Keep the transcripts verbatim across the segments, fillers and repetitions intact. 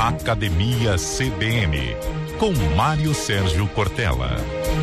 Academia C B N, com Mário Sérgio Cortella.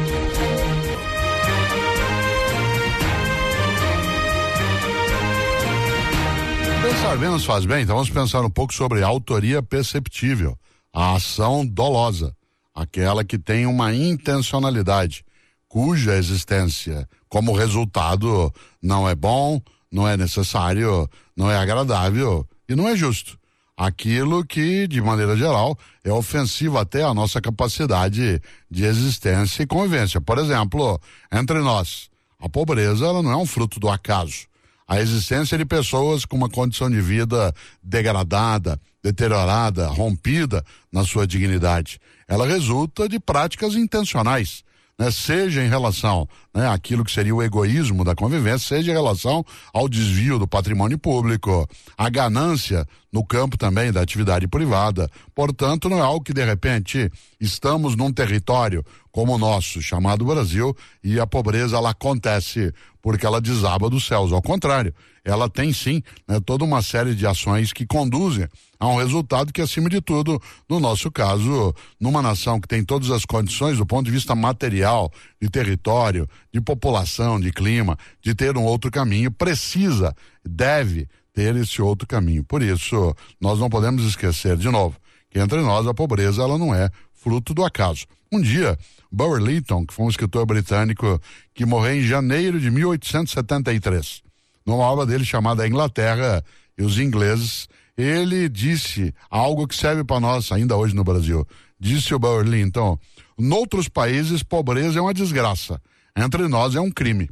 Pensar menos faz bem, então vamos pensar um pouco sobre a autoria perceptível, a ação dolosa, aquela que tem uma intencionalidade, cuja existência como resultado não é bom, não é necessário, não é agradável e não é justo. Aquilo que, de maneira geral, é ofensivo até à nossa capacidade de existência e convivência. Por exemplo, entre nós, a pobreza ela não é um fruto do acaso. A existência de pessoas com uma condição de vida degradada, deteriorada, rompida na sua dignidade, ela resulta de práticas intencionais, né? Seja em relação, né, àquilo que seria o egoísmo da convivência, seja em relação ao desvio do patrimônio público, a ganância no campo também da atividade privada. Portanto, não é algo que de repente estamos num território como o nosso, chamado Brasil, e a pobreza ela acontece porque ela desaba dos céus. Ao contrário, ela tem sim, né, toda uma série de ações que conduzem a um resultado que, acima de tudo, no nosso caso, numa nação que tem todas as condições do ponto de vista material, de território, de população, de clima, de ter um outro caminho, precisa, deve ter esse outro caminho. Por isso, nós não podemos esquecer, de novo, que entre nós a pobreza ela não é fruto do acaso. Um dia, Bulwer Lytton, que foi um escritor britânico que morreu em janeiro de mil oitocentos e setenta e três, numa obra dele chamada A Inglaterra e os Ingleses, ele disse algo que serve para nós ainda hoje no Brasil. Disse o Bulwer Lytton: noutros países pobreza é uma desgraça, entre nós é um crime.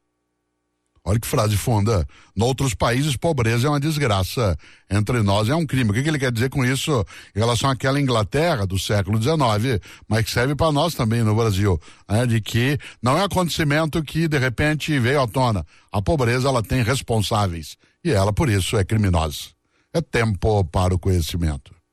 Olha que frase funda. Noutros países, pobreza é uma desgraça. Entre nós é um crime. O que, que ele quer dizer com isso em relação àquela Inglaterra do século dezenove, mas que serve para nós também no Brasil, né? De que não é acontecimento que de repente veio à tona. A pobreza ela tem responsáveis e ela por isso é criminosa. É tempo para o conhecimento.